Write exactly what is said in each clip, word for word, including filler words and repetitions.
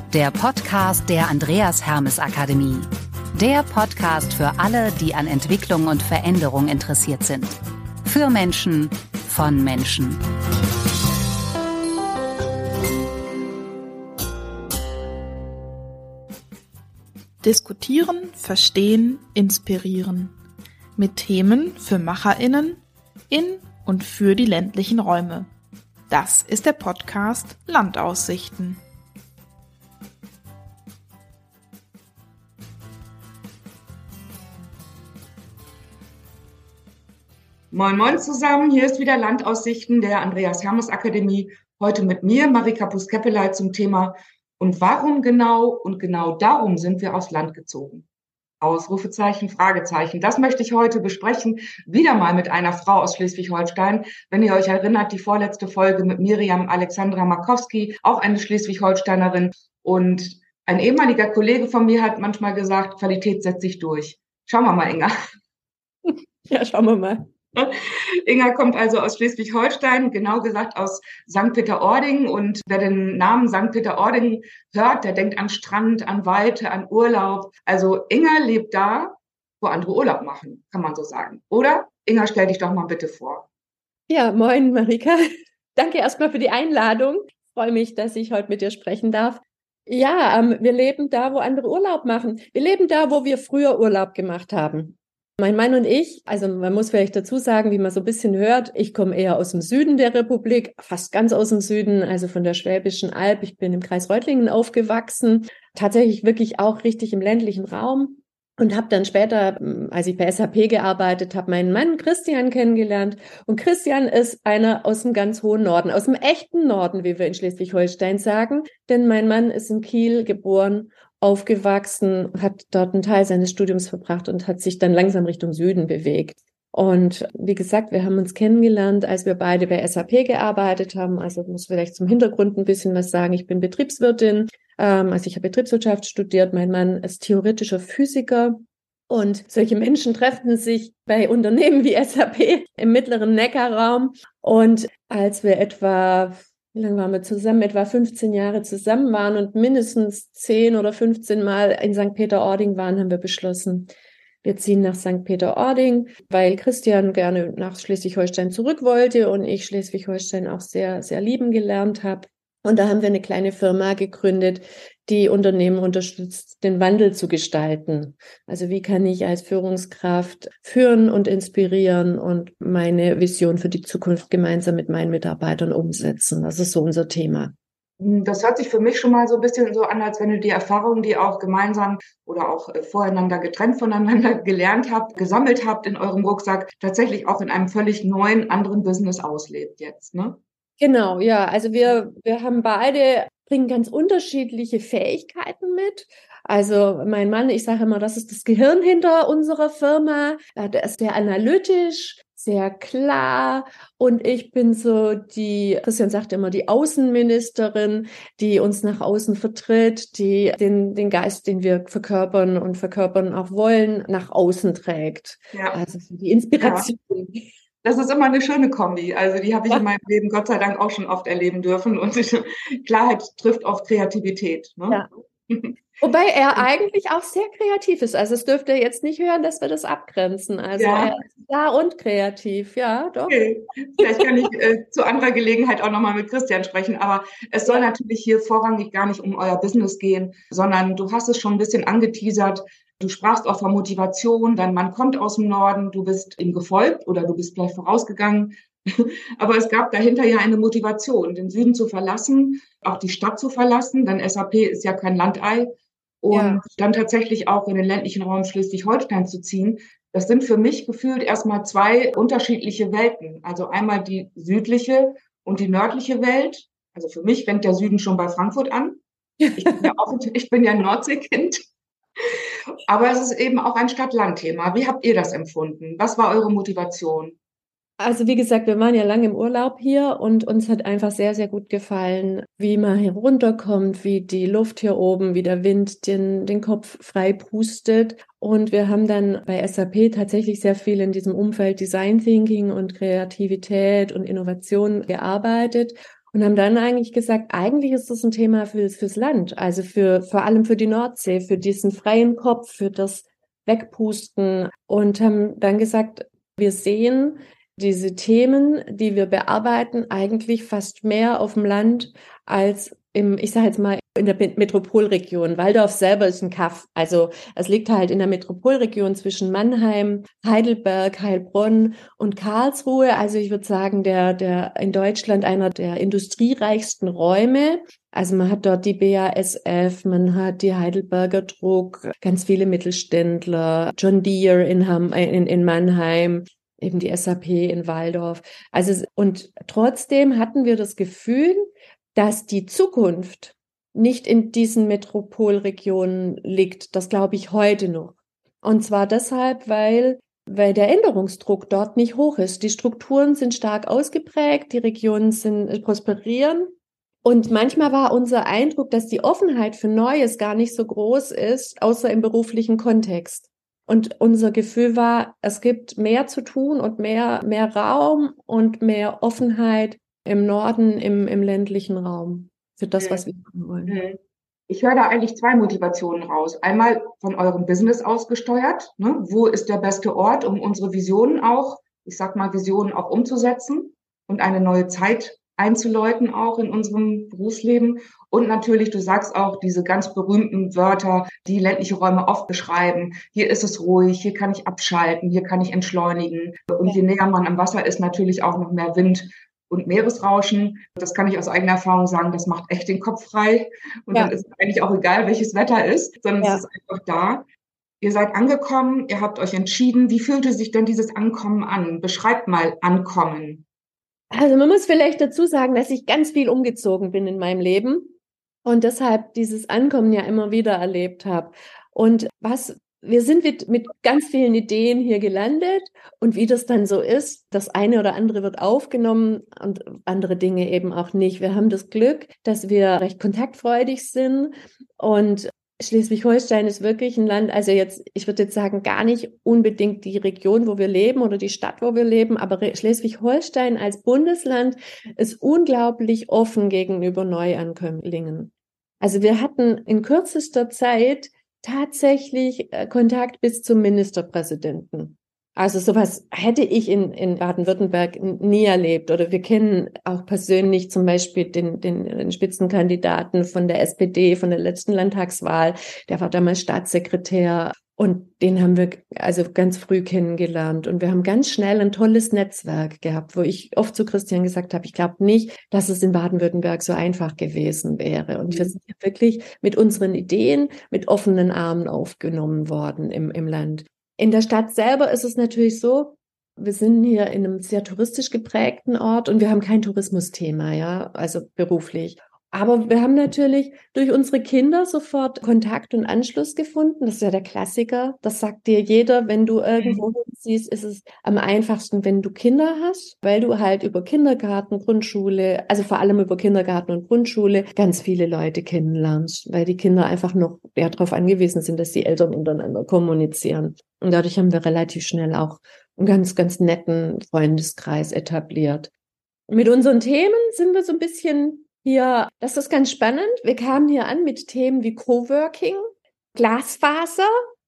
der Podcast der Andreas Hermes Akademie. Der Podcast für alle, die an Entwicklung und Veränderung interessiert sind. Für Menschen, von Menschen. Diskutieren, verstehen, inspirieren. Mit Themen für MacherInnen in und für die ländlichen Räume. Das ist der Podcast Landaussichten. Moin Moin zusammen, hier ist wieder Landaussichten der Andreas Hermes Akademie. Heute mit mir, Marika Puskepelei, zum Thema Und warum genau und genau darum sind wir aufs Land gezogen? Ausrufezeichen, Fragezeichen. Das möchte ich heute besprechen, wieder mal mit einer Frau aus Schleswig-Holstein. Wenn ihr euch erinnert, die vorletzte Folge mit Miriam Alexandra Markowski, auch eine Schleswig-Holsteinerin. Und ein ehemaliger Kollege von mir hat manchmal gesagt, Qualität setzt sich durch. Schauen wir mal, Inga. Ja, schauen wir mal. Inga kommt also aus Schleswig-Holstein, genau gesagt aus Sankt Peter-Ording. Und wer den Namen Sankt Peter-Ording hört, der denkt an Strand, an Weite, an Urlaub. Also Inga lebt da, wo andere Urlaub machen, kann man so sagen. Oder? Inga, stell dich doch mal bitte vor. Ja, moin Marika. Danke erstmal für die Einladung. Ich freue mich, dass ich heute mit dir sprechen darf. Ja, ähm, wir leben da, wo andere Urlaub machen. Wir leben da, wo wir früher Urlaub gemacht haben. Mein Mann und ich, also man muss vielleicht dazu sagen, wie man so ein bisschen hört, ich komme eher aus dem Süden der Republik, fast ganz aus dem Süden, also von der Schwäbischen Alb. Ich bin im Kreis Reutlingen aufgewachsen, tatsächlich wirklich auch richtig im ländlichen Raum und habe dann später, als ich bei S A P gearbeitet habe, meinen Mann Christian kennengelernt. Und Christian ist einer aus dem ganz hohen Norden, aus dem echten Norden, wie wir in Schleswig-Holstein sagen, denn mein Mann ist in Kiel geboren, aufgewachsen, hat dort einen Teil seines Studiums verbracht und hat sich dann langsam Richtung Süden bewegt. Und wie gesagt, wir haben uns kennengelernt, als wir beide bei S A P gearbeitet haben. Also muss vielleicht zum Hintergrund ein bisschen was sagen. Ich bin Betriebswirtin, ähm, also ich habe Betriebswirtschaft studiert. Mein Mann ist theoretischer Physiker. Und solche Menschen treffen sich bei Unternehmen wie S A P im mittleren Neckarraum. Und als wir etwa Wie lange waren wir zusammen? Etwa fünfzehn Jahre zusammen waren und mindestens zehn oder fünfzehn Mal in Sankt Peter-Ording waren, haben wir beschlossen, wir ziehen nach Sankt Peter-Ording, weil Christian gerne nach Schleswig-Holstein zurück wollte und ich Schleswig-Holstein auch sehr, sehr lieben gelernt habe. Und da haben wir eine kleine Firma gegründet, die Unternehmen unterstützt, den Wandel zu gestalten. Also wie kann ich als Führungskraft führen und inspirieren und meine Vision für die Zukunft gemeinsam mit meinen Mitarbeitern umsetzen? Das ist so unser Thema. Das hört sich für mich schon mal so ein bisschen so an, als wenn du die Erfahrungen, die auch gemeinsam oder auch voreinander getrennt voneinander gelernt habt, gesammelt habt in eurem Rucksack, tatsächlich auch in einem völlig neuen, anderen Business auslebt jetzt, ne? Genau, ja. Also wir, wir haben beide, bringen ganz unterschiedliche Fähigkeiten mit. Also mein Mann, ich sage immer, das ist das Gehirn hinter unserer Firma. Der ist sehr analytisch, sehr klar. Und ich bin so die, Christian sagt immer, die Außenministerin, die uns nach außen vertritt, die den, den Geist, den wir verkörpern und verkörpern auch wollen, nach außen trägt. Ja. Also die Inspiration. Ja. Das ist immer eine schöne Kombi. Also die habe ich Ja. in meinem Leben Gott sei Dank auch schon oft erleben dürfen. Und Klarheit trifft auf Kreativität. Ne? Ja. Wobei er eigentlich auch sehr kreativ ist. Also es dürft ihr jetzt nicht hören, dass wir das abgrenzen. Also Ja. er ist da und kreativ. Ja, doch. Okay. Vielleicht kann ich äh, zu anderer Gelegenheit auch nochmal mit Christian sprechen. Aber es soll Ja. natürlich hier vorrangig gar nicht um euer Business gehen, sondern du hast es schon ein bisschen angeteasert. Du sprachst auch von Motivation, dein Mann kommt aus dem Norden, du bist ihm gefolgt oder du bist vielleicht vorausgegangen. Aber es gab dahinter ja eine Motivation, den Süden zu verlassen, auch die Stadt zu verlassen, denn S A P ist ja kein Landei. Und ja. dann tatsächlich auch in den ländlichen Raum Schleswig-Holstein zu ziehen. Das sind für mich gefühlt erstmal zwei unterschiedliche Welten. Also einmal die südliche und die nördliche Welt. Also für mich fängt der Süden schon bei Frankfurt an. Ich bin ja, auch, ich bin ja ein Nordseekind. Aber es ist eben auch ein Stadt-Land-Thema. Wie habt ihr das empfunden? Was war eure Motivation? Also wie gesagt, wir waren ja lange im Urlaub hier und uns hat einfach sehr, sehr gut gefallen, wie man hier runterkommt, wie die Luft hier oben, wie der Wind den, den Kopf frei pustet. Und wir haben dann bei S A P tatsächlich sehr viel in diesem Umfeld Design Thinking und Kreativität und Innovation gearbeitet. und haben dann eigentlich gesagt, eigentlich ist das ein Thema fürs, fürs Land, also für, vor allem für die Nordsee, für diesen freien Kopf, für das Wegpusten, und haben dann gesagt, wir sehen diese Themen, die wir bearbeiten, eigentlich fast mehr auf dem Land als im, ich sage jetzt mal, in der Metropolregion. Waldorf selber ist ein Kaff. Also es liegt halt in der Metropolregion zwischen Mannheim, Heidelberg, Heilbronn und Karlsruhe. Also ich würde sagen, der, der in Deutschland einer der industriereichsten Räume. Also man hat dort die B A S F, man hat die Heidelberger Druck, ganz viele Mittelständler, John Deere in, Ham, in, in Mannheim, eben die S A P in Waldorf. Also, und trotzdem hatten wir das Gefühl, dass die Zukunft nicht in diesen Metropolregionen liegt. Das glaube ich heute noch. Und zwar deshalb, weil, weil der Änderungsdruck dort nicht hoch ist. Die Strukturen sind stark ausgeprägt, die Regionen sind, prosperieren. Und manchmal war unser Eindruck, dass die Offenheit für Neues gar nicht so groß ist, außer im beruflichen Kontext. Und unser Gefühl war, es gibt mehr zu tun und mehr, mehr Raum und mehr Offenheit im Norden, im, im ländlichen Raum für das, was wir machen wollen. Ich höre da eigentlich zwei Motivationen raus. Einmal von eurem Business ausgesteuert. Ne? Wo ist der beste Ort, um unsere Visionen auch, ich sag mal, Visionen auch umzusetzen und eine neue Zeit einzuläuten auch in unserem Berufsleben. Und natürlich, du sagst auch diese ganz berühmten Wörter, die ländliche Räume oft beschreiben. Hier ist es ruhig, hier kann ich abschalten, hier kann ich entschleunigen. Und je näher man am Wasser ist, natürlich auch noch mehr Wind und Meeresrauschen. Das kann ich aus eigener Erfahrung sagen, das macht echt den Kopf frei. Und ja. Dann ist es eigentlich auch egal, welches Wetter ist, sondern ja. Es ist einfach da. Ihr seid angekommen, ihr habt euch entschieden. Wie fühlte sich denn dieses Ankommen an? Beschreibt mal Ankommen. Also man muss vielleicht dazu sagen, dass ich ganz viel umgezogen bin in meinem Leben und deshalb dieses Ankommen ja immer wieder erlebt habe. Und was wir sind mit, mit ganz vielen Ideen hier gelandet und wie das dann so ist, das eine oder andere wird aufgenommen und andere Dinge eben auch nicht. Wir haben das Glück, dass wir recht kontaktfreudig sind und Schleswig-Holstein ist wirklich ein Land, also jetzt, ich würde jetzt sagen, gar nicht unbedingt die Region, wo wir leben oder die Stadt, wo wir leben, aber Schleswig-Holstein als Bundesland ist unglaublich offen gegenüber Neuankömmlingen. Also wir hatten in kürzester Zeit tatsächlich Kontakt bis zum Ministerpräsidenten. Also sowas hätte ich in, in Baden-Württemberg nie erlebt. Oder wir kennen auch persönlich zum Beispiel den, den, den Spitzenkandidaten von der S P D, von der letzten Landtagswahl. Der war damals Staatssekretär und den haben wir also ganz früh kennengelernt. Und wir haben ganz schnell ein tolles Netzwerk gehabt, wo ich oft zu Christian gesagt habe, ich glaube nicht, dass es in Baden-Württemberg so einfach gewesen wäre. Und wir sind wirklich mit unseren Ideen mit offenen Armen aufgenommen worden im, im Land. In der Stadt selber ist es natürlich so, wir sind hier in einem sehr touristisch geprägten Ort und wir haben kein Tourismusthema, ja, also beruflich. Aber wir haben natürlich durch unsere Kinder sofort Kontakt und Anschluss gefunden. Das ist ja der Klassiker. Das sagt dir jeder, wenn du irgendwo siehst, ist es am einfachsten, wenn du Kinder hast, weil du halt über Kindergarten, Grundschule, also vor allem über Kindergarten und Grundschule ganz viele Leute kennenlernst, weil die Kinder einfach noch ja, darauf angewiesen sind, dass die Eltern untereinander kommunizieren. Und dadurch haben wir relativ schnell auch einen ganz, ganz netten Freundeskreis etabliert. Mit unseren Themen sind wir so ein bisschen hier, das ist ganz spannend. Wir kamen hier an mit Themen wie Coworking, Glasfaser,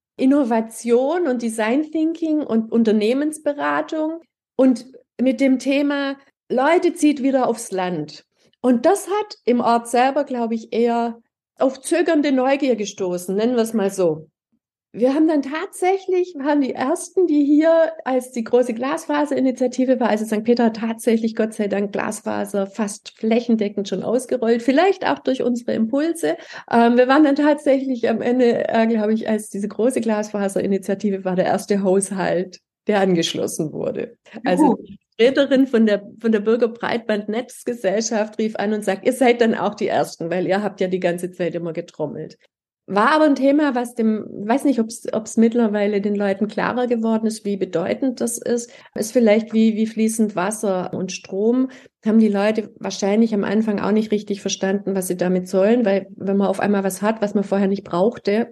Innovation und Design Thinking und Unternehmensberatung und mit dem Thema Leute zieht wieder aufs Land. Und das hat im Ort selber, glaube ich, eher auf zögernde Neugier gestoßen, nennen wir es mal so. Wir haben dann tatsächlich, waren die Ersten, die hier, als die große Glasfaserinitiative war, also Sankt Peter hat tatsächlich, Gott sei Dank, Glasfaser fast flächendeckend schon ausgerollt, vielleicht auch durch unsere Impulse. Ähm, wir waren dann tatsächlich am Ende, äh, glaube ich, als diese große Glasfaserinitiative war, der erste Haushalt, der angeschlossen wurde. Also die Vertreterin von der, von der Bürgerbreitband-Netzgesellschaft rief an und sagt, ihr seid dann auch die Ersten, weil ihr habt ja die ganze Zeit immer getrommelt. War aber ein Thema, was dem, weiß nicht, ob es mittlerweile den Leuten klarer geworden ist, wie bedeutend das ist. Ist vielleicht wie, wie fließend Wasser und Strom. Haben die Leute wahrscheinlich am Anfang auch nicht richtig verstanden, was sie damit sollen, weil wenn man auf einmal was hat, was man vorher nicht brauchte,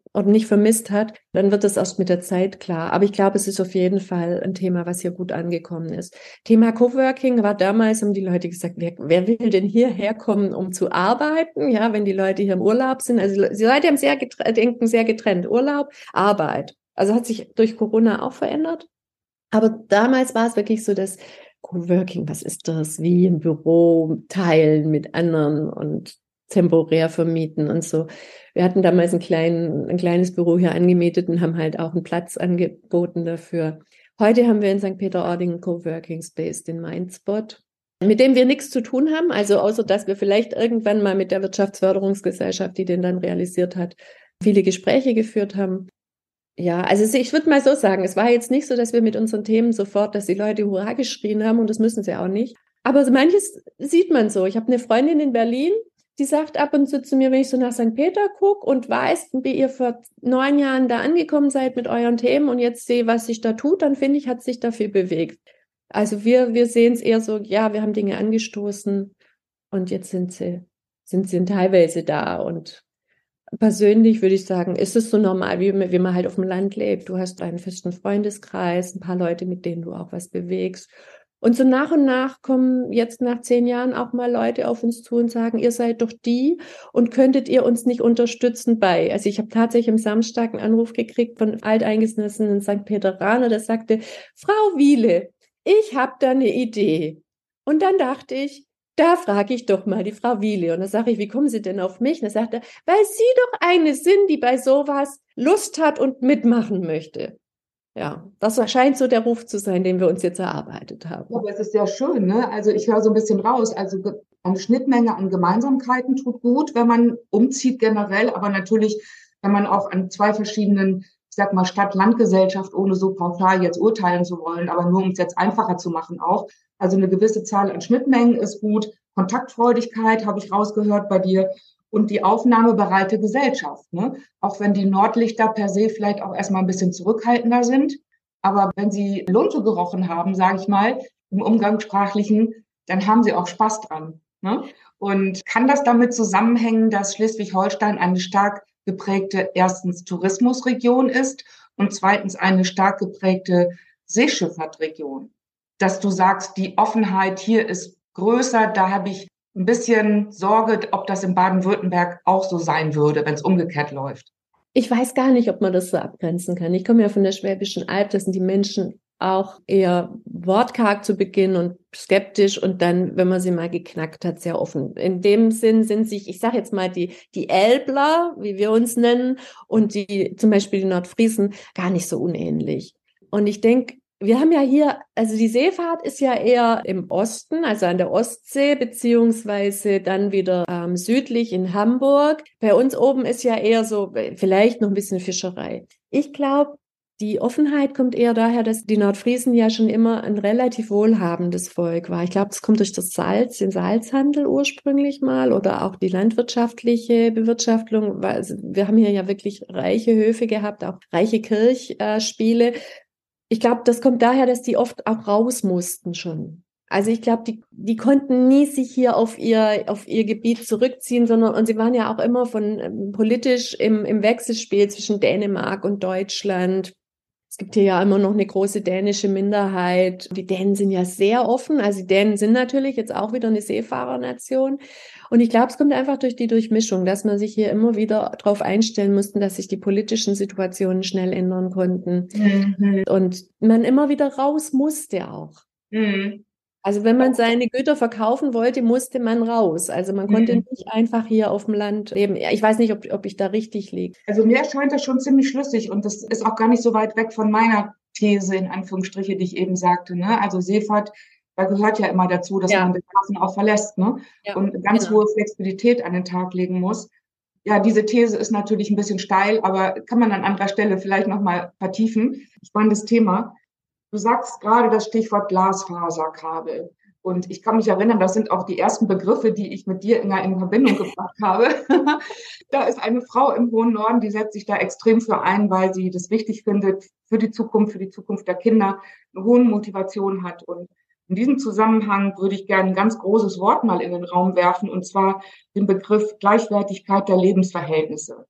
oder nicht vermisst hat, dann wird das erst mit der Zeit klar. Aber ich glaube, es ist auf jeden Fall ein Thema, was hier gut angekommen ist. Thema Coworking war damals, haben die Leute gesagt, wer, wer will denn hierher kommen, um zu arbeiten? Ja, wenn die Leute hier im Urlaub sind. Also die Leute haben sehr getrennt, denken sehr getrennt. Urlaub, Arbeit. Also hat sich durch Corona auch verändert. Aber damals war es wirklich so, dass Coworking, was ist das? Wie im Büro teilen mit anderen und temporär vermieten und so. Wir hatten damals einen kleinen, ein kleines Büro hier angemietet und haben halt auch einen Platz angeboten dafür. Heute haben wir in Sankt Peter-Ording einen Coworking Space, den Mindspot, mit dem wir nichts zu tun haben, also außer, dass wir vielleicht irgendwann mal mit der Wirtschaftsförderungsgesellschaft, die den dann realisiert hat, viele Gespräche geführt haben. Ja, also ich würde mal so sagen, es war jetzt nicht so, dass wir mit unseren Themen sofort, dass die Leute Hurra geschrien haben und das müssen sie auch nicht. Aber manches sieht man so. Ich habe eine Freundin in Berlin, die sagt ab und zu zu mir, wenn ich so nach Sankt Peter gucke und weiß, wie ihr vor neun Jahren da angekommen seid mit euren Themen und jetzt sehe, was sich da tut, dann finde ich, hat sich da viel bewegt. Also wir, wir sehen es eher so, ja, wir haben Dinge angestoßen und jetzt sind sie, sind sie teilweise da und persönlich würde ich sagen, ist es so normal, wie, wie man halt auf dem Land lebt. Du hast einen festen Freundeskreis, ein paar Leute, mit denen du auch was bewegst. Und so nach und nach kommen jetzt nach zehn Jahren auch mal Leute auf uns zu und sagen, ihr seid doch die und könntet ihr uns nicht unterstützen bei. Also ich habe tatsächlich am Samstag einen Anruf gekriegt von alteingesessenen Sankt Peteraner, der sagte, Frau Wiele, ich habe da eine Idee. Und dann dachte ich, da frage ich doch mal die Frau Wiele. Und dann sage ich, wie kommen Sie denn auf mich? Und dann sagt er, weil Sie doch eine sind, die bei sowas Lust hat und mitmachen möchte. Ja, das scheint so der Ruf zu sein, den wir uns jetzt erarbeitet haben. Ja, aber es ist sehr schön, ne? Also ich höre so ein bisschen raus. Also eine Schnittmenge an Gemeinsamkeiten tut gut, wenn man umzieht generell, aber natürlich, wenn man auch an zwei verschiedenen, ich sag mal, Stadt-Land-Gesellschaft, ohne so pauschal jetzt urteilen zu wollen, aber nur um es jetzt einfacher zu machen auch. Also eine gewisse Zahl an Schnittmengen ist gut. Kontaktfreudigkeit habe ich rausgehört bei dir. Und die aufnahmebereite Gesellschaft, ne? Auch wenn die Nordlichter per se vielleicht auch erstmal ein bisschen zurückhaltender sind. Aber wenn sie Lunte gerochen haben, sage ich mal, im Umgangssprachlichen, dann haben sie auch Spaß dran, ne? Und kann das damit zusammenhängen, dass Schleswig-Holstein eine stark geprägte, erstens Tourismusregion ist und zweitens eine stark geprägte Seeschifffahrtregion? Dass du sagst, die Offenheit hier ist größer, da habe ich ein bisschen Sorge, ob das in Baden-Württemberg auch so sein würde, wenn es umgekehrt läuft. Ich weiß gar nicht, ob man das so abgrenzen kann. Ich komme ja von der Schwäbischen Alb, da sind die Menschen auch eher wortkarg zu Beginn und skeptisch und dann, wenn man sie mal geknackt hat, sehr offen. In dem Sinn sind sich, ich sage jetzt mal, die, die Elbler, wie wir uns nennen, und die zum Beispiel die Nordfriesen gar nicht so unähnlich. Und ich denke, wir haben ja hier, also die Seefahrt ist ja eher im Osten, also an der Ostsee, beziehungsweise dann wieder ähm, südlich in Hamburg. Bei uns oben ist ja eher so, vielleicht noch ein bisschen Fischerei. Ich glaube, die Offenheit kommt eher daher, dass die Nordfriesen ja schon immer ein relativ wohlhabendes Volk war. Ich glaube, das kommt durch das Salz, den Salzhandel ursprünglich mal oder auch die landwirtschaftliche Bewirtschaftung. Also wir haben hier ja wirklich reiche Höfe gehabt, auch reiche Kirchspiele. Ich glaube, das kommt daher, dass die oft auch raus mussten schon. Also ich glaube, die, die konnten nie sich hier auf ihr, auf ihr Gebiet zurückziehen, sondern, und sie waren ja auch immer von ähm, politisch im, im Wechselspiel zwischen Dänemark und Deutschland. Es gibt hier ja immer noch eine große dänische Minderheit. Die Dänen sind ja sehr offen. Also die Dänen sind natürlich jetzt auch wieder eine Seefahrernation. Und ich glaube, es kommt einfach durch die Durchmischung, dass man sich hier immer wieder darauf einstellen musste, dass sich die politischen Situationen schnell ändern konnten. Mhm. Und man immer wieder raus musste auch. Mhm. Also wenn man seine Güter verkaufen wollte, musste man raus. Also man konnte mhm. nicht einfach hier auf dem Land leben. Ich weiß nicht, ob, ob ich da richtig liege. Also mir erscheint das schon ziemlich schlüssig und das ist auch gar nicht so weit weg von meiner These, in Anführungsstriche, die ich eben sagte, ne? Also Seefahrt, da gehört ja immer dazu, dass ja. man den Hafen auch verlässt, ne? Ja, und ganz genau. hohe Flexibilität an den Tag legen muss. Ja, diese These ist natürlich ein bisschen steil, aber kann man an anderer Stelle vielleicht nochmal vertiefen. Spannendes Thema. Du sagst gerade das Stichwort Glasfaserkabel. Und ich kann mich erinnern, das sind auch die ersten Begriffe, die ich mit dir, Inga, in Verbindung gebracht habe. Da ist eine Frau im hohen Norden, die setzt sich da extrem für ein, weil sie das wichtig findet für die Zukunft, für die Zukunft der Kinder, eine hohe Motivation hat. Und in diesem Zusammenhang würde ich gerne ein ganz großes Wort mal in den Raum werfen, und zwar den Begriff Gleichwertigkeit der Lebensverhältnisse.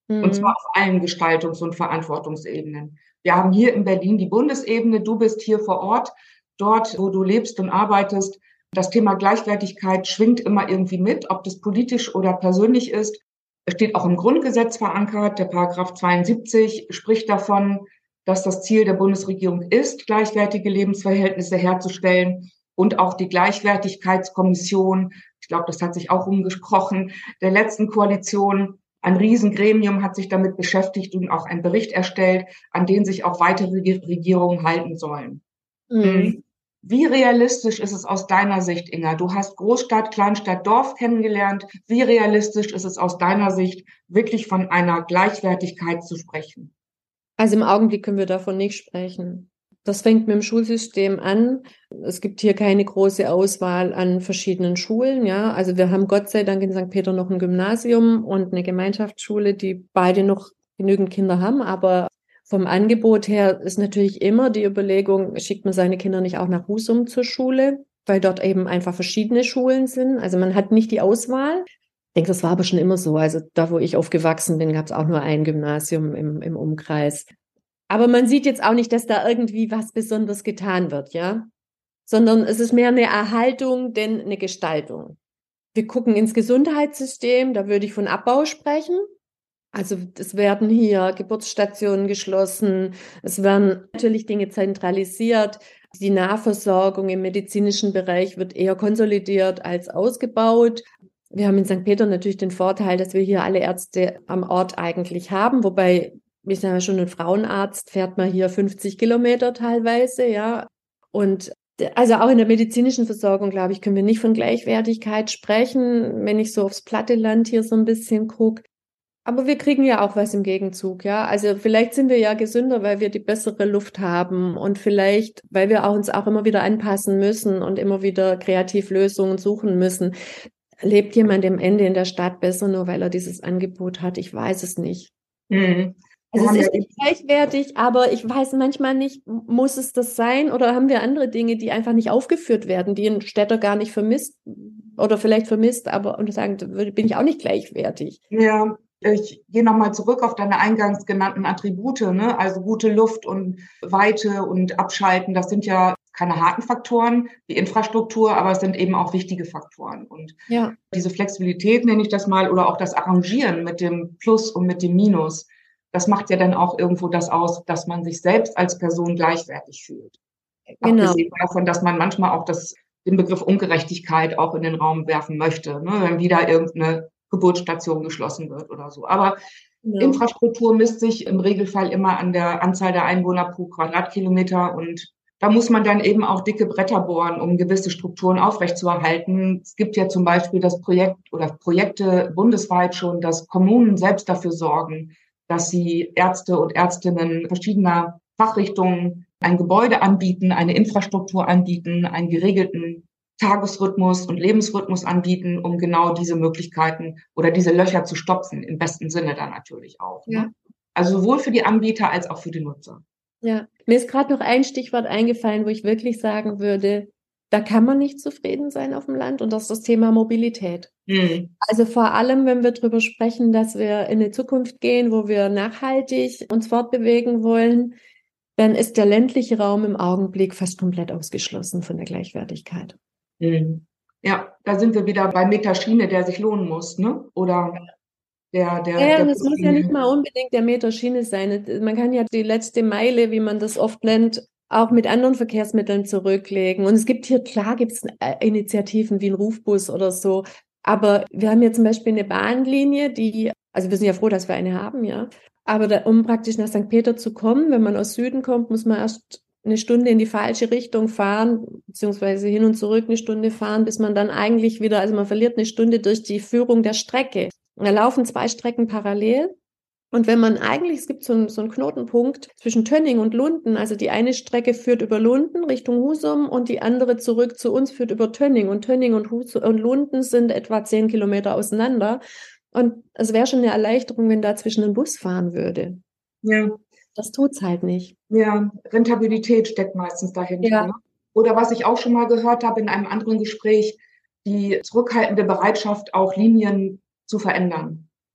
Mhm. Und zwar auf allen Gestaltungs- und Verantwortungsebenen. Wir haben hier in Berlin die Bundesebene. Du bist hier vor Ort, dort, wo du lebst und arbeitest. Das Thema Gleichwertigkeit schwingt immer irgendwie mit, ob das politisch oder persönlich ist. Es steht auch im Grundgesetz verankert. Der Paragraph zweiundsiebzig spricht davon, dass das Ziel der Bundesregierung ist, gleichwertige Lebensverhältnisse herzustellen. Und auch die Gleichwertigkeitskommission, ich glaube, das hat sich auch umgesprochen, der letzten Koalition, ein Riesengremium hat sich damit beschäftigt und auch einen Bericht erstellt, an den sich auch weitere Regierungen halten sollen. Mhm. Wie realistisch ist es aus deiner Sicht, Inga? Du hast Großstadt, Kleinstadt, Dorf kennengelernt. Wie realistisch ist es aus deiner Sicht, wirklich von einer Gleichwertigkeit zu sprechen? Also im Augenblick können wir davon nicht sprechen. Das fängt mit dem Schulsystem an. Es gibt hier keine große Auswahl an verschiedenen Schulen, ja. Also wir haben Gott sei Dank in Sankt Peter noch ein Gymnasium und eine Gemeinschaftsschule, die beide noch genügend Kinder haben. Aber vom Angebot her ist natürlich immer die Überlegung, schickt man seine Kinder nicht auch nach Husum zur Schule, weil dort eben einfach verschiedene Schulen sind. Also man hat nicht die Auswahl. Ich denke, das war aber schon immer so. Also da, wo ich aufgewachsen bin, gab es auch nur ein Gymnasium im, im Umkreis. Aber man sieht jetzt auch nicht, dass da irgendwie was Besonderes getan wird, ja? Sondern es ist mehr eine Erhaltung, denn eine Gestaltung. Wir gucken ins Gesundheitssystem, da würde ich von Abbau sprechen. Also es werden hier Geburtsstationen geschlossen, es werden natürlich Dinge zentralisiert. Die Nahversorgung im medizinischen Bereich wird eher konsolidiert als ausgebaut. Wir haben in Sankt Peter natürlich den Vorteil, dass wir hier alle Ärzte am Ort eigentlich haben, wobei ich sage schon, ein Frauenarzt fährt mal hier fünfzig Kilometer teilweise, ja. Und also auch in der medizinischen Versorgung, glaube ich, können wir nicht von Gleichwertigkeit sprechen, wenn ich so aufs platte Land hier so ein bisschen gucke. Aber wir kriegen ja auch was im Gegenzug, ja. Also vielleicht sind wir ja gesünder, weil wir die bessere Luft haben und vielleicht, weil wir auch uns auch immer wieder anpassen müssen und immer wieder kreativ Lösungen suchen müssen. Lebt jemand am Ende in der Stadt besser, nur weil er dieses Angebot hat? Ich weiß es nicht. Mhm. Also es ist nicht gleichwertig, aber ich weiß manchmal nicht, muss es das sein oder haben wir andere Dinge, die einfach nicht aufgeführt werden, die ein Städter gar nicht vermisst oder vielleicht vermisst, aber und sagen, bin ich auch nicht gleichwertig. Ja, ich gehe nochmal zurück auf deine eingangs genannten Attribute, ne? Also gute Luft und Weite und Abschalten, das sind ja keine harten Faktoren, die Infrastruktur, aber es sind eben auch wichtige Faktoren. Und ja. Diese Flexibilität, nenne ich das mal, oder auch das Arrangieren mit dem Plus und mit dem Minus, das macht ja dann auch irgendwo das aus, dass man sich selbst als Person gleichwertig fühlt. Genau. Abgesehen davon, dass man manchmal auch das, den Begriff Ungerechtigkeit auch in den Raum werfen möchte, ne, wenn wieder irgendeine Geburtsstation geschlossen wird oder so. Aber Genau. Infrastruktur misst sich im Regelfall immer an der Anzahl der Einwohner pro Quadratkilometer und da muss man dann eben auch dicke Bretter bohren, um gewisse Strukturen aufrechtzuerhalten. Es gibt ja zum Beispiel das Projekt oder Projekte bundesweit schon, dass Kommunen selbst dafür sorgen, dass sie Ärzte und Ärztinnen verschiedener Fachrichtungen ein Gebäude anbieten, eine Infrastruktur anbieten, einen geregelten Tagesrhythmus und Lebensrhythmus anbieten, um genau diese Möglichkeiten oder diese Löcher zu stopfen, im besten Sinne dann natürlich auch. Ja. Ne? Also sowohl für die Anbieter als auch für die Nutzer. Ja, mir ist gerade noch ein Stichwort eingefallen, wo ich wirklich sagen würde, da kann man nicht zufrieden sein auf dem Land und das ist das Thema Mobilität. Mhm. Also vor allem, wenn wir darüber sprechen, dass wir in eine Zukunft gehen, wo wir nachhaltig uns fortbewegen wollen, dann ist der ländliche Raum im Augenblick fast komplett ausgeschlossen von der Gleichwertigkeit. Mhm. Ja, da sind wir wieder bei Meterschiene, der sich lohnen muss, ne? Oder der, der, Ja, der und es muss ja nicht mal unbedingt der Meter Schiene sein. Man kann ja die letzte Meile, wie man das oft nennt, auch mit anderen Verkehrsmitteln zurücklegen. Und es gibt hier, klar gibt es Initiativen wie ein Rufbus oder so. Aber wir haben hier zum Beispiel eine Bahnlinie, die, also wir sind ja froh, dass wir eine haben, ja. Aber da, um praktisch nach Sankt Peter zu kommen, wenn man aus Süden kommt, muss man erst eine Stunde in die falsche Richtung fahren, beziehungsweise hin und zurück eine Stunde fahren, bis man dann eigentlich wieder, also man verliert eine Stunde durch die Führung der Strecke. Und da laufen zwei Strecken parallel. Und wenn man eigentlich, es gibt so einen, so einen Knotenpunkt zwischen Tönning und Lunden, also die eine Strecke führt über Lunden Richtung Husum und die andere zurück zu uns führt über Tönning. Und Tönning und, Husum und Lunden sind etwa zehn Kilometer auseinander. Und es wäre schon eine Erleichterung, wenn da zwischen ein Bus fahren würde. Ja. Das tut's halt nicht. Ja, Rentabilität steckt meistens dahinter. Ja. Ne? Oder was ich auch schon mal gehört habe in einem anderen Gespräch, die zurückhaltende Bereitschaft, auch Linien zu verändern.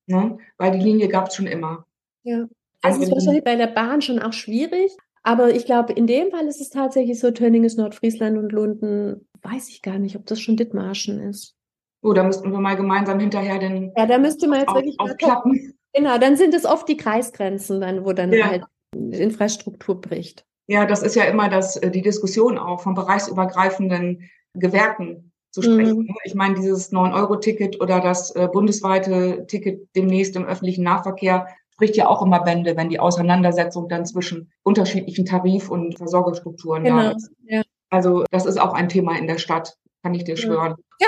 Ne? Weil die Linie gab es schon immer. Ja. Das ist wahrscheinlich bei der Bahn schon auch schwierig. Aber ich glaube, in dem Fall ist es tatsächlich so, Tönning ist Nordfriesland und Lunden, weiß ich gar nicht, ob das schon Dithmarschen ist. Oh, da müssten wir mal gemeinsam hinterher den Ja, da müsste man jetzt auf, wirklich mal aufklappen. gucken. Genau, dann sind es oft die Kreisgrenzen, dann, wo dann Ja. halt die Infrastruktur bricht. Ja, das ist ja immer das, die Diskussion auch von bereichsübergreifenden Gewerken zu sprechen. Mhm. Ich meine, dieses neun Euro Ticket oder das äh, bundesweite Ticket demnächst im öffentlichen Nahverkehr spricht ja auch immer Bände, wenn die Auseinandersetzung dann zwischen unterschiedlichen Tarif- und Versorgungsstrukturen Genau. da ist. Ja. Also das ist auch ein Thema in der Stadt, kann ich dir Ja. schwören. Ja.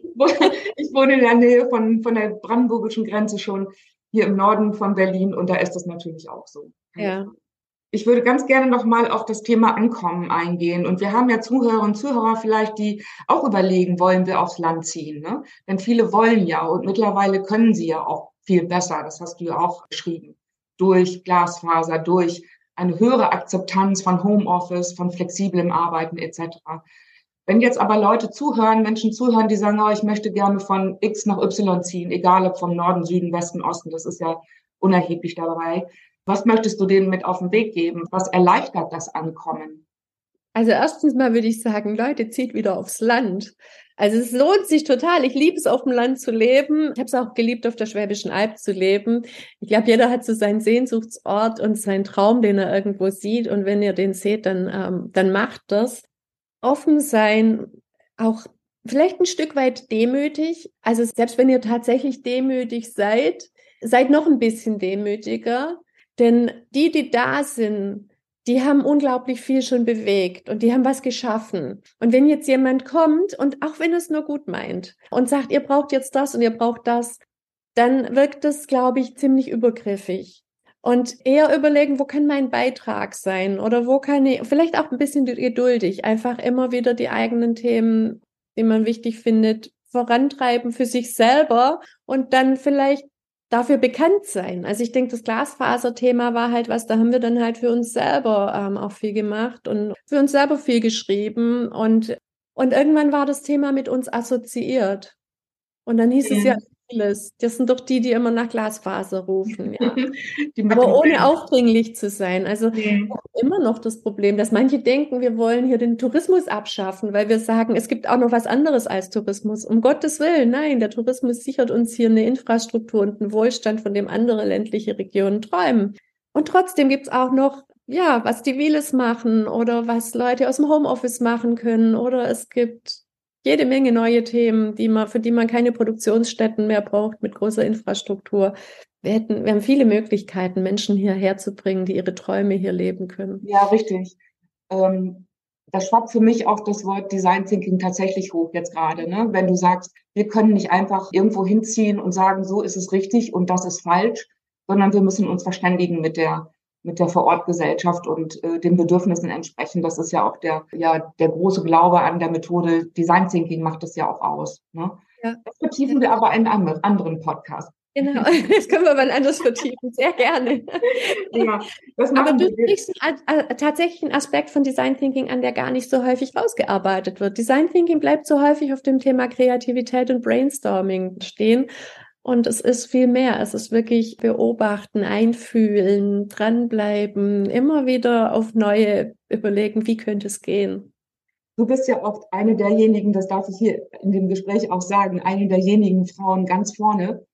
Ich wohne in der Nähe von, von der brandenburgischen Grenze schon, hier im Norden von Berlin, und da ist das natürlich auch so. Ja. Ich würde ganz gerne noch mal auf das Thema Ankommen eingehen. Und wir haben ja Zuhörer und Zuhörer vielleicht, die auch überlegen, wollen wir aufs Land ziehen, ne? Denn viele wollen ja, und mittlerweile können sie ja auch viel besser. Das hast du ja auch beschrieben. Durch Glasfaser, durch eine höhere Akzeptanz von Homeoffice, von flexiblem Arbeiten et cetera. Wenn jetzt aber Leute zuhören, Menschen zuhören, die sagen, oh, ich möchte gerne von X nach Y ziehen, egal ob vom Norden, Süden, Westen, Osten, das ist ja unerheblich dabei. Was möchtest du denen mit auf den Weg geben? Was erleichtert das Ankommen? Also erstens mal würde ich sagen, Leute, zieht wieder aufs Land. Also es lohnt sich total. Ich liebe es, auf dem Land zu leben. Ich habe es auch geliebt, auf der Schwäbischen Alb zu leben. Ich glaube, jeder hat so seinen Sehnsuchtsort und seinen Traum, den er irgendwo sieht. Und wenn ihr den seht, dann, ähm, dann macht das. Offen sein, auch vielleicht ein Stück weit demütig. Also selbst wenn ihr tatsächlich demütig seid, seid noch ein bisschen demütiger. Denn die, die da sind, die haben unglaublich viel schon bewegt und die haben was geschaffen. Und wenn jetzt jemand kommt und auch wenn es nur gut meint und sagt, ihr braucht jetzt das und ihr braucht das, dann wirkt das, glaube ich, ziemlich übergriffig. Und eher überlegen, wo kann mein Beitrag sein oder wo kann ich, vielleicht auch ein bisschen geduldig, einfach immer wieder die eigenen Themen, die man wichtig findet, vorantreiben für sich selber und dann vielleicht dafür bekannt sein. Also ich denke, das Glasfaserthema war halt was, da haben wir dann halt für uns selber ähm, auch viel gemacht und für uns selber viel geschrieben und, und irgendwann war das Thema mit uns assoziiert. Und dann hieß mhm. es ja vieles. Das sind doch die, die immer nach Glasfaser rufen. Ja. Aber ohne aufdringlich zu sein. Also mhm. immer noch das Problem, dass manche denken, wir wollen hier den Tourismus abschaffen, weil wir sagen, es gibt auch noch was anderes als Tourismus. Um Gottes Willen, nein, der Tourismus sichert uns hier eine Infrastruktur und einen Wohlstand, von dem andere ländliche Regionen träumen. Und trotzdem gibt es auch noch, ja, was die Wiles machen oder was Leute aus dem Homeoffice machen können oder es gibt jede Menge neue Themen, die man, für die man keine Produktionsstätten mehr braucht mit großer Infrastruktur. Wir hätten, wir haben viele Möglichkeiten, Menschen hierher zu bringen, die ihre Träume hier leben können. Ja, richtig. Ähm, das schwappt für mich auch das Wort Design Thinking tatsächlich hoch jetzt gerade, ne? Wenn du sagst, wir können nicht einfach irgendwo hinziehen und sagen, so ist es richtig und das ist falsch, sondern wir müssen uns verständigen mit der mit der Vorortgesellschaft und äh, den Bedürfnissen entsprechen. Das ist ja auch der, ja, der große Glaube an der Methode. Design Thinking macht das ja auch aus. Ne? Ja. Das vertiefen wir aber in einem anderen Podcast. Genau, das können wir mal anders vertiefen, sehr gerne. Ja, das aber du sprichst tatsächlich einen Aspekt von Design Thinking an, der gar nicht so häufig rausgearbeitet wird. Design Thinking bleibt so häufig auf dem Thema Kreativität und Brainstorming stehen. Und es ist viel mehr. Es ist wirklich beobachten, einfühlen, dranbleiben, immer wieder auf neue überlegen, wie könnte es gehen. Du bist ja oft eine derjenigen, das darf ich hier in dem Gespräch auch sagen, eine derjenigen Frauen ganz vorne,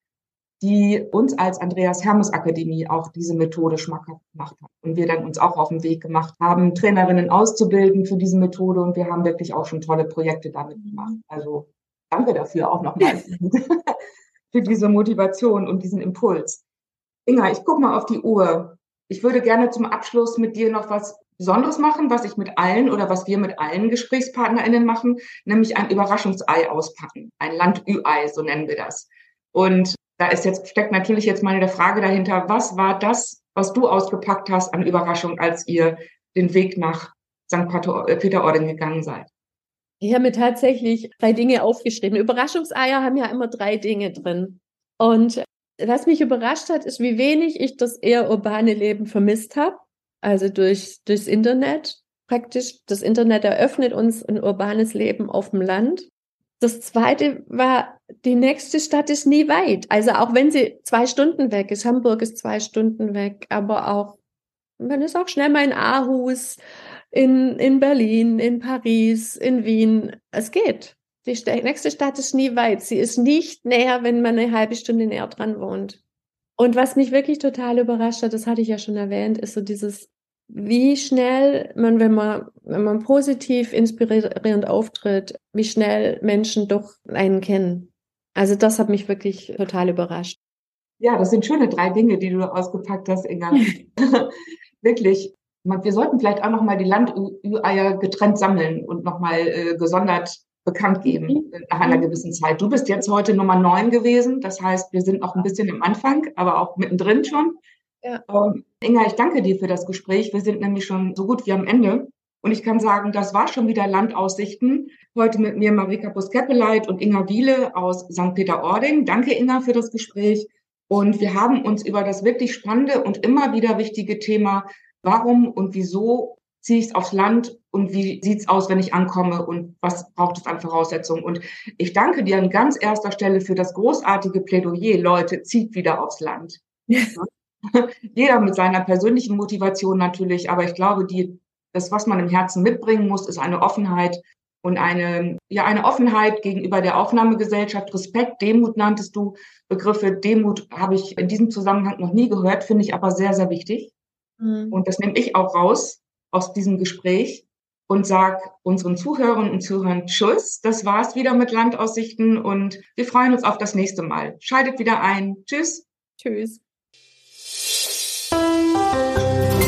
die uns als Andreas Hermes Akademie auch diese Methode schmackhaft gemacht hat. Und wir dann uns auch auf den Weg gemacht haben, Trainerinnen auszubilden für diese Methode. Und wir haben wirklich auch schon tolle Projekte damit gemacht. Also danke dafür auch nochmal. Für diese Motivation und diesen Impuls. Inga, ich gucke mal auf die Uhr. Ich würde gerne zum Abschluss mit dir noch was Besonderes machen, was ich mit allen oder was wir mit allen GesprächspartnerInnen machen, nämlich ein Überraschungsei auspacken. Ein Landü-Ei, so nennen wir das. Und da ist jetzt, steckt natürlich jetzt mal eine Frage dahinter, was war das, was du ausgepackt hast an Überraschung, als ihr den Weg nach Sankt Peter-Ording gegangen seid? Ich habe mir tatsächlich drei Dinge aufgeschrieben. Überraschungseier haben ja immer drei Dinge drin. Und was mich überrascht hat, ist, wie wenig ich das eher urbane Leben vermisst habe. Also durch durchs Internet. Praktisch, das Internet eröffnet uns ein urbanes Leben auf dem Land. Das zweite war, die nächste Stadt ist nie weit. Also auch wenn sie zwei Stunden weg ist, Hamburg ist zwei Stunden weg, aber auch, man ist auch schnell mal in Aarhus, in, in Berlin, in Paris, in Wien. Es geht. Die St- nächste Stadt ist nie weit. Sie ist nicht näher, wenn man eine halbe Stunde näher dran wohnt. Und was mich wirklich total überrascht hat, das hatte ich ja schon erwähnt, ist so dieses, wie schnell man, wenn man, wenn man positiv, inspirierend auftritt, wie schnell Menschen doch einen kennen. Also das hat mich wirklich total überrascht. Ja, das sind schöne drei Dinge, die du ausgepackt hast, Inga. Wirklich. Wir sollten vielleicht auch nochmal die Landeier getrennt sammeln und nochmal äh, gesondert bekannt geben nach einer gewissen Zeit. Du bist jetzt heute Nummer neun gewesen. Das heißt, wir sind noch ein bisschen am Anfang, aber auch mittendrin schon. Ja. Ähm, Inga, ich danke dir für das Gespräch. Wir sind nämlich schon so gut wie am Ende. Und ich kann sagen, das war schon wieder Landaussichten. Heute mit mir Marika Buskeppeleit und Inga Wiele aus Sankt Peter-Ording. Danke, Inga, für das Gespräch. Und wir haben uns über das wirklich spannende und immer wieder wichtige Thema, warum und wieso ziehe ich es aufs Land und wie sieht's aus, wenn ich ankomme und was braucht es an Voraussetzungen. Und ich danke dir an ganz erster Stelle für das großartige Plädoyer. Leute, zieht wieder aufs Land. Jeder mit seiner persönlichen Motivation natürlich, aber ich glaube, die, das, was man im Herzen mitbringen muss, ist eine Offenheit und eine, ja, eine Offenheit gegenüber der Aufnahmegesellschaft. Respekt, Demut nanntest du Begriffe. Demut habe ich in diesem Zusammenhang noch nie gehört, finde ich aber sehr, sehr wichtig. Mhm. Und das nehme ich auch raus aus diesem Gespräch und sage unseren Zuhörern und Zuhörern Tschüss. Das war's wieder mit Landaussichten und wir freuen uns auf das nächste Mal. Schaltet wieder ein. Tschüss. Tschüss.